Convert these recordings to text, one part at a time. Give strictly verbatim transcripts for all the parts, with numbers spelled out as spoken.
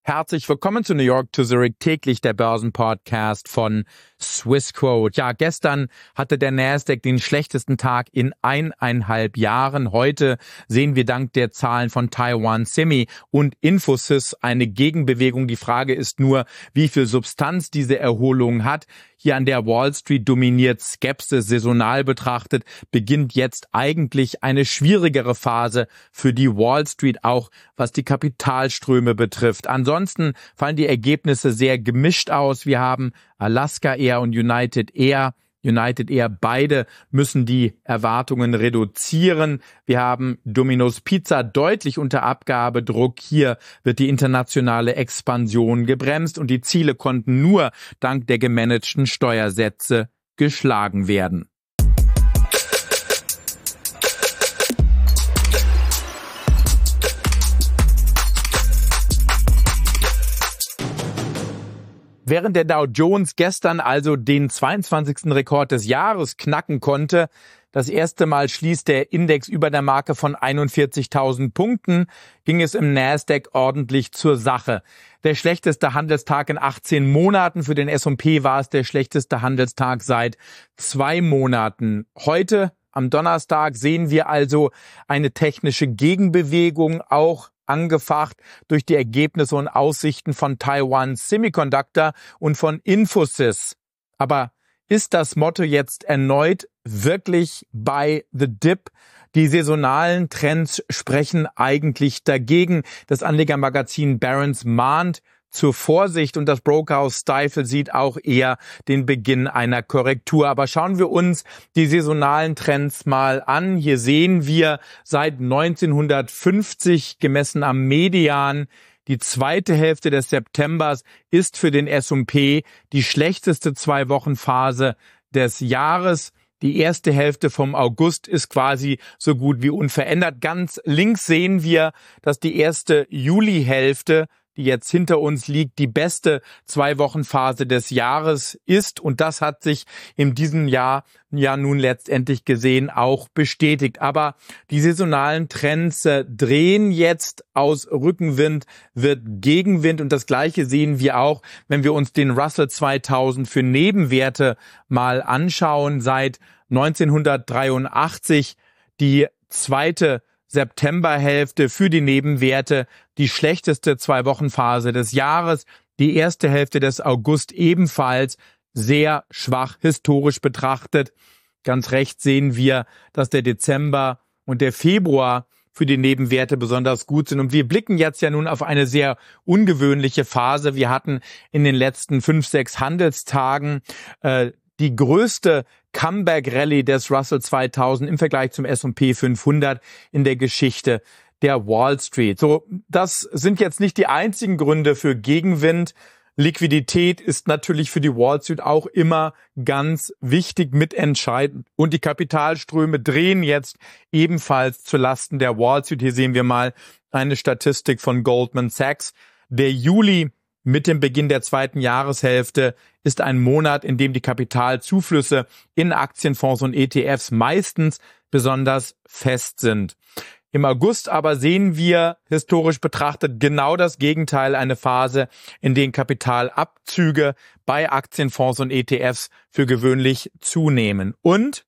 Herzlich willkommen zu New York to Zurich, täglich der Börsenpodcast von Swissquote. Ja, gestern hatte der Nasdaq den schlechtesten Tag in eineinhalb Jahren. Heute sehen wir dank der Zahlen von Taiwan Semi und Infosys eine Gegenbewegung. Die Frage ist nur, wie viel Substanz diese Erholung hat. Hier an der Wall Street dominiert Skepsis. Saisonal betrachtet beginnt jetzt eigentlich eine schwierigere Phase für die Wall Street, auch was die Kapitalströme betrifft. Ansonsten fallen die Ergebnisse sehr gemischt aus. Wir haben Alaska Air und United Air. United Air, beide müssen die Erwartungen reduzieren. Wir haben Domino's Pizza deutlich unter Abgabedruck. Hier wird die internationale Expansion gebremst und die Ziele konnten nur dank der gemanagten Steuersätze geschlagen werden. Während der Dow Jones gestern also den zweiundzwanzigsten Rekord des Jahres knacken konnte, das erste Mal schließt der Index über der Marke von einundvierzigtausend Punkten, ging es im Nasdaq ordentlich zur Sache. Der schlechteste Handelstag in achtzehn Monaten, für den S und P war es der schlechteste Handelstag seit zwei Monaten. Heute, am Donnerstag, sehen wir also eine technische Gegenbewegung, auch angefacht durch die Ergebnisse und Aussichten von Taiwan Semiconductor und von Infosys. Aber ist das Motto jetzt erneut wirklich bei The Dip? Die saisonalen Trends sprechen eigentlich dagegen. Das Anlegermagazin Barron's mahnt zur Vorsicht und das Brokerhaus Stifel sieht auch eher den Beginn einer Korrektur. Aber schauen wir uns die saisonalen Trends mal an. Hier sehen wir seit neunzehnhundertfünfzig gemessen am Median, die zweite Hälfte des Septembers ist für den S und P die schlechteste Zwei-Wochen-Phase des Jahres. Die erste Hälfte vom August ist quasi so gut wie unverändert. Ganz links sehen wir, dass die erste Juli-Hälfte, die jetzt hinter uns liegt, die beste Zwei-Wochen-Phase des Jahres ist. Und das hat sich in diesem Jahr ja nun letztendlich gesehen auch bestätigt. Aber die saisonalen Trends äh, drehen jetzt. Aus Rückenwind wird Gegenwind. Und das Gleiche sehen wir auch, wenn wir uns den Russell zweitausend für Nebenwerte mal anschauen. Seit neunzehnhundertdreiundachtzig die zweite Septemberhälfte für die Nebenwerte, die schlechteste Zwei-Wochen-Phase des Jahres, die erste Hälfte des August ebenfalls sehr schwach historisch betrachtet. Ganz rechts sehen wir, dass der Dezember und der Februar für die Nebenwerte besonders gut sind. Und wir blicken jetzt ja nun auf eine sehr ungewöhnliche Phase. Wir hatten in den letzten fünf, sechs Handelstagen äh, die größte Comeback-Rallye des Russell zweitausend im Vergleich zum S und P fünfhundert in der Geschichte der Wall Street. So, das sind jetzt nicht die einzigen Gründe für Gegenwind. Liquidität ist natürlich für die Wall Street auch immer ganz wichtig, mitentscheidend. Und die Kapitalströme drehen jetzt ebenfalls zu Lasten der Wall Street. Hier sehen wir mal eine Statistik von Goldman Sachs. Der Juli mit dem Beginn der zweiten Jahreshälfte ist ein Monat, in dem die Kapitalzuflüsse in Aktienfonds und E T Fs meistens besonders fest sind. Im August aber sehen wir historisch betrachtet genau das Gegenteil, eine Phase, in der Kapitalabzüge bei Aktienfonds und E T Fs für gewöhnlich zunehmen. Und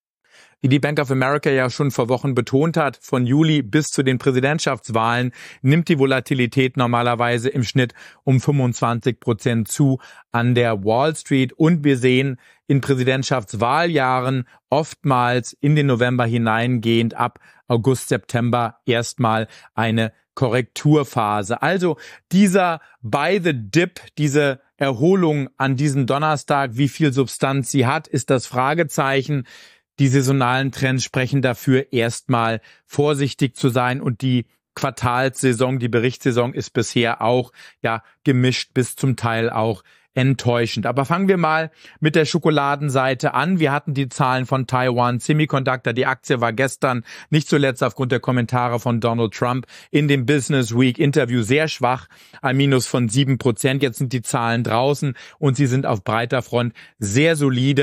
wie die Bank of America ja schon vor Wochen betont hat, von Juli bis zu den Präsidentschaftswahlen nimmt die Volatilität normalerweise im Schnitt um fünfundzwanzig Prozent zu an der Wall Street. Und wir sehen in Präsidentschaftswahljahren oftmals in den November hineingehend ab August, September erstmal eine Korrekturphase. Also dieser Buy the Dip, diese Erholung an diesem Donnerstag, wie viel Substanz sie hat, ist das Fragezeichen. Die saisonalen Trends sprechen dafür, erstmal vorsichtig zu sein und die Quartalssaison, die Berichtssaison ist bisher auch ja gemischt bis zum Teil auch enttäuschend. Aber fangen wir mal mit der Schokoladenseite an. Wir hatten die Zahlen von Taiwan Semiconductor. Die Aktie war gestern, nicht zuletzt aufgrund der Kommentare von Donald Trump, in dem Business Week Interview sehr schwach, ein Minus von sieben Prozent. Jetzt sind die Zahlen draußen und sie sind auf breiter Front sehr solide.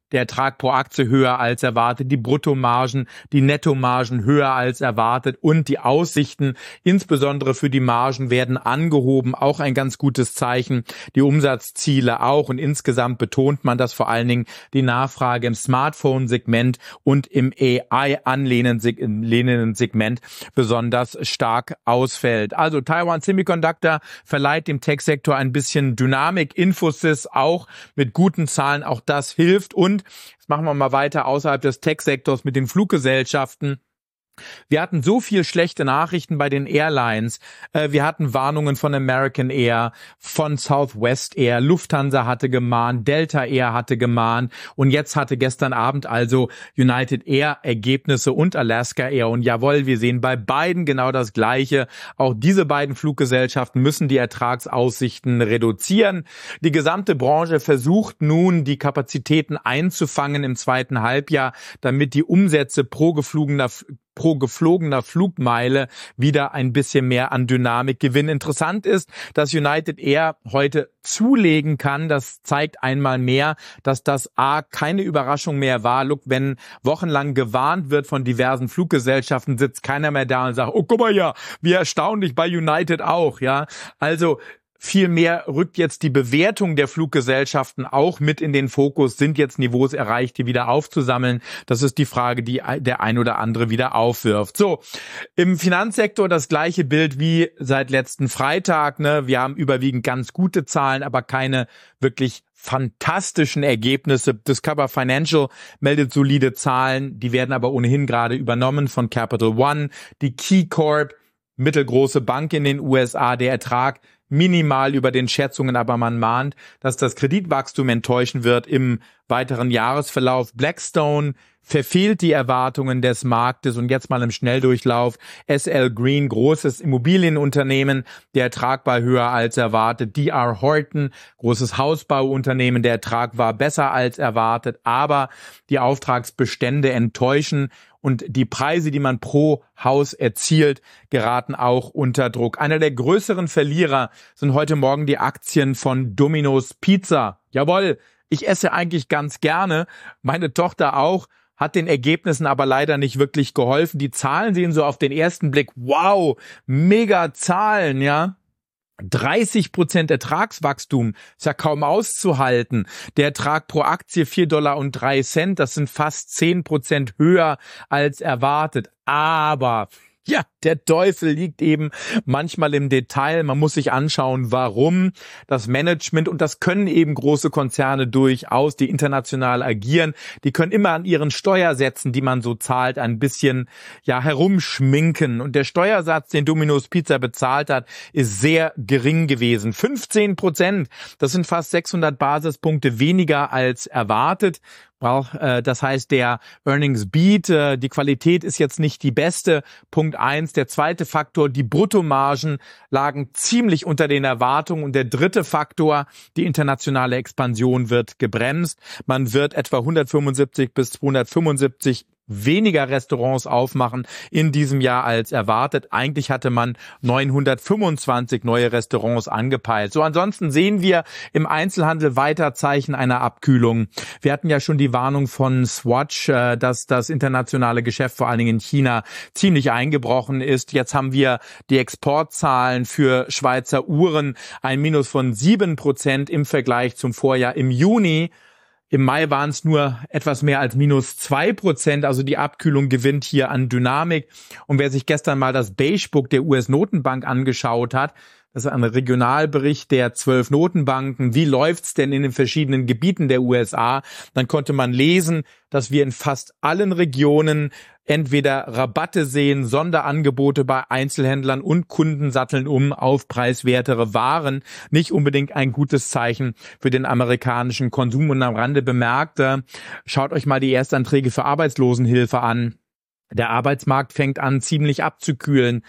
der Ertrag pro Aktie höher als erwartet, die Bruttomargen, die Nettomargen höher als erwartet und die Aussichten, insbesondere für die Margen, werden angehoben. Auch ein ganz gutes Zeichen. Die Umsatzziele auch, und insgesamt betont man, dass vor allen Dingen die Nachfrage im Smartphone-Segment und im A I-anlehnenden Segment besonders stark ausfällt. Also Taiwan Semiconductor verleiht dem Tech-Sektor ein bisschen Dynamik, Infosys auch mit guten Zahlen, auch das hilft. Und jetzt machen wir mal weiter außerhalb des Tech-Sektors mit den Fluggesellschaften. Wir hatten so viel schlechte Nachrichten bei den Airlines. Wir hatten Warnungen von American Air, von Southwest Air, Lufthansa hatte gemahnt, Delta Air hatte gemahnt und jetzt hatte gestern Abend also United Air Ergebnisse und Alaska Air. Und jawohl, wir sehen bei beiden genau das Gleiche. Auch diese beiden Fluggesellschaften müssen die Ertragsaussichten reduzieren. Die gesamte Branche versucht nun, die Kapazitäten einzufangen im zweiten Halbjahr, damit die Umsätze pro geflogener pro geflogener Flugmeile wieder ein bisschen mehr an Dynamik gewinnen. Interessant ist, dass United Air heute zulegen kann. Das zeigt einmal mehr, dass das A keine Überraschung mehr war. Look, wenn wochenlang gewarnt wird von diversen Fluggesellschaften, sitzt keiner mehr da und sagt, oh, guck mal ja, wie erstaunlich, bei United auch, ja. Also vielmehr rückt jetzt die Bewertung der Fluggesellschaften auch mit in den Fokus. Sind jetzt Niveaus erreicht, die wieder aufzusammeln? Das ist die Frage, die der ein oder andere wieder aufwirft. So, im Finanzsektor das gleiche Bild wie seit letzten Freitag. Ne? Wir haben überwiegend ganz gute Zahlen, aber keine wirklich fantastischen Ergebnisse. Discover Financial meldet solide Zahlen, die werden aber ohnehin gerade übernommen von Capital One. Die KeyCorp, mittelgroße Bank in den U S A, der Ertrag minimal über den Schätzungen, aber man mahnt, dass das Kreditwachstum enttäuschen wird im weiteren Jahresverlauf. Blackstone verfehlt die Erwartungen des Marktes und jetzt mal im Schnelldurchlauf. S L Green, großes Immobilienunternehmen, der Ertrag war höher als erwartet. D R Horton, großes Hausbauunternehmen, der Ertrag war besser als erwartet, aber die Auftragsbestände enttäuschen. Und die Preise, die man pro Haus erzielt, geraten auch unter Druck. Einer der größeren Verlierer sind heute Morgen die Aktien von Domino's Pizza. Jawohl, ich esse eigentlich ganz gerne, meine Tochter auch, hat den Ergebnissen aber leider nicht wirklich geholfen. Die Zahlen sehen so auf den ersten Blick, wow, mega Zahlen, ja. dreißig Prozent Ertragswachstum ist ja kaum auszuhalten. Der Ertrag pro Aktie vier Dollar und drei Cent, das sind fast zehn Prozent höher als erwartet. Aber ja, der Teufel liegt eben manchmal im Detail. Man muss sich anschauen, warum das Management, und das können eben große Konzerne durchaus, die international agieren, die können immer an ihren Steuersätzen, die man so zahlt, ein bisschen ja herumschminken. Und der Steuersatz, den Domino's Pizza bezahlt hat, ist sehr gering gewesen. fünfzehn Prozent, das sind fast sechshundert Basispunkte weniger als erwartet. Das heißt, der Earnings Beat, die Qualität ist jetzt nicht die beste. Punkt eins. Der zweite Faktor, die Bruttomargen lagen ziemlich unter den Erwartungen. Und der dritte Faktor, die internationale Expansion wird gebremst. Man wird etwa hundertfünfundsiebzig bis zweihundertfünfundsiebzig weniger Restaurants aufmachen in diesem Jahr als erwartet. Eigentlich hatte man neunhundertfünfundzwanzig neue Restaurants angepeilt. So, ansonsten sehen wir im Einzelhandel weiter Zeichen einer Abkühlung. Wir hatten ja schon die Warnung von Swatch, dass das internationale Geschäft vor allen Dingen in China ziemlich eingebrochen ist. Jetzt haben wir die Exportzahlen für Schweizer Uhren, ein Minus von sieben Prozent im Vergleich zum Vorjahr im Juni. Im Mai waren es nur etwas mehr als minus zwei Prozent, also die Abkühlung gewinnt hier an Dynamik. Und wer sich gestern mal das Beigebook der U S-Notenbank angeschaut hat, das ist ein Regionalbericht der zwölf Notenbanken. Wie läuft's denn in den verschiedenen Gebieten der U S A? Dann konnte man lesen, dass wir in fast allen Regionen entweder Rabatte sehen, Sonderangebote bei Einzelhändlern und Kunden satteln um auf preiswertere Waren. Nicht unbedingt ein gutes Zeichen für den amerikanischen Konsum. Und am Rande bemerkt, schaut euch mal die Erstanträge für Arbeitslosenhilfe an. Der Arbeitsmarkt fängt an, ziemlich abzukühlen.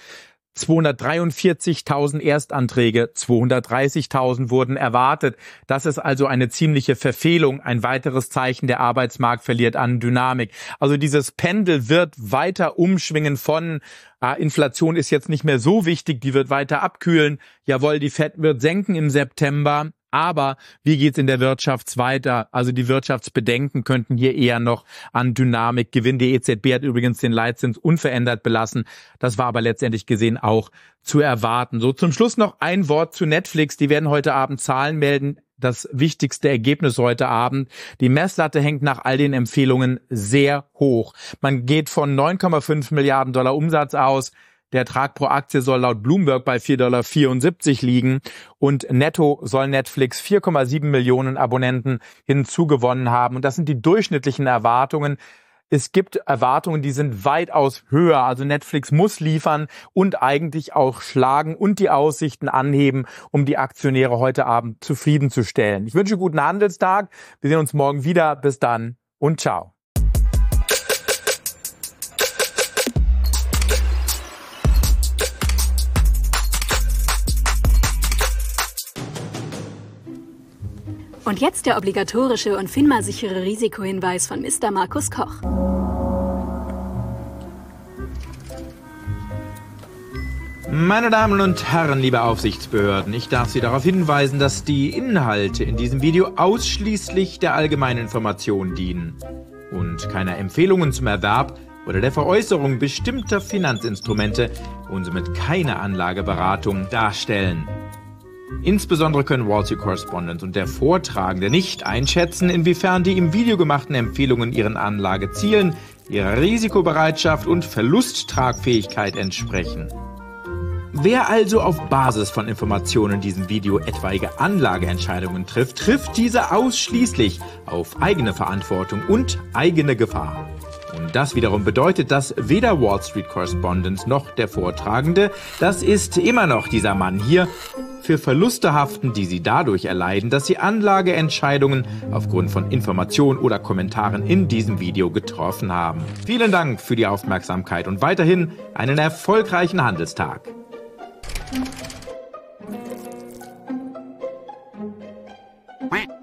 zweihundertdreiundvierzigtausend Erstanträge, zweihundertdreißigtausend wurden erwartet. Das ist also eine ziemliche Verfehlung, ein weiteres Zeichen, der Arbeitsmarkt verliert an Dynamik. Also dieses Pendel wird weiter umschwingen von ah, Inflation ist jetzt nicht mehr so wichtig, die wird weiter abkühlen. Jawohl, die Fed wird senken im September, Aber wie geht's in der Wirtschaft weiter? Also die Wirtschaftsbedenken könnten hier eher noch an Dynamik gewinnen. Die E Z B hat übrigens den Leitzins unverändert belassen. Das war aber letztendlich gesehen auch zu erwarten. So, zum Schluss noch ein Wort zu Netflix. Die werden heute Abend Zahlen melden. Das wichtigste Ergebnis heute Abend. Die Messlatte hängt nach all den Empfehlungen sehr hoch. Man geht von neun Komma fünf Milliarden Dollar Umsatz aus. Der Ertrag pro Aktie soll laut Bloomberg bei vier Komma vierundsiebzig Dollar liegen und netto soll Netflix vier Komma sieben Millionen Abonnenten hinzugewonnen haben. Und das sind die durchschnittlichen Erwartungen. Es gibt Erwartungen, die sind weitaus höher. Also Netflix muss liefern und eigentlich auch schlagen und die Aussichten anheben, um die Aktionäre heute Abend zufriedenzustellen. Ich wünsche guten Handelstag. Wir sehen uns morgen wieder. Bis dann und ciao. Und jetzt der obligatorische und FINMA-sichere Risikohinweis von Mister Markus Koch. Meine Damen und Herren, liebe Aufsichtsbehörden, ich darf Sie darauf hinweisen, dass die Inhalte in diesem Video ausschließlich der allgemeinen Information dienen und keine Empfehlungen zum Erwerb oder der Veräußerung bestimmter Finanzinstrumente und somit keine Anlageberatung darstellen. Insbesondere können Wall Street Correspondent und der Vortragende nicht einschätzen, inwiefern die im Video gemachten Empfehlungen ihren Anlagezielen, ihrer Risikobereitschaft und Verlusttragfähigkeit entsprechen. Wer also auf Basis von Informationen in diesem Video etwaige Anlageentscheidungen trifft, trifft diese ausschließlich auf eigene Verantwortung und eigene Gefahr. Und das wiederum bedeutet, dass weder Wall Street Correspondent noch der Vortragende, das ist immer noch dieser Mann hier, für Verluste haften, die sie dadurch erleiden, dass sie Anlageentscheidungen aufgrund von Informationen oder Kommentaren in diesem Video getroffen haben. Vielen Dank für die Aufmerksamkeit und weiterhin einen erfolgreichen Handelstag. Quack.